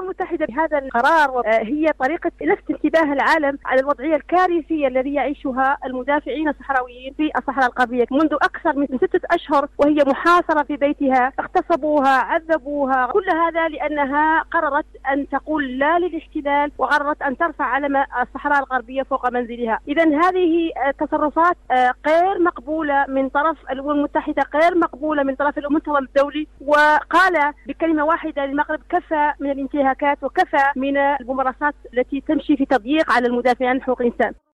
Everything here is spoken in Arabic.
المتحدة بهذا القرار هي طريقة لفت انتباه العالم على الوضعية الكارثية التي يعيشها المدافعين الصحراويين في الصحراء الغربية منذ أكثر من 6 أشهر، وهي محاصرة في بيتها، اغتصبوها، عذبوها، كل هذا لأنها قررت أن تقول لا للاحتلال، وقررت أن ترفع علم الصحراء الغربية فوق منزلها. إذا هذه تصرفات غير مقبولة من طرف الأمم المتحدة، غير مقبولة من طرف المنظمة الدولي. وقال بكلمة واحدة للمغرب: كفى من الانتهاكات وكفى من الممارسات التي تمشي في تضييق على المدافعين عن حقوق الإنسان.